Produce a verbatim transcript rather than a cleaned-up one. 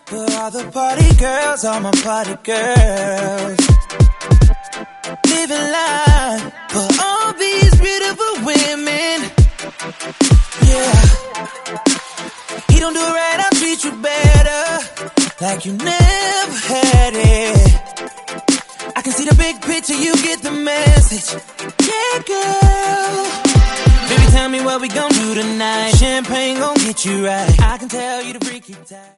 For all the party girls, all my party girls. Living life for all these beautiful women. Yeah. He don't do right, I'll treat you better. Like you never had it. I can see the big picture, you get the message. Yeah, girl. Baby, tell me what we gon' do tonight. Champagne gon' get you right. I can tell you the freaky type.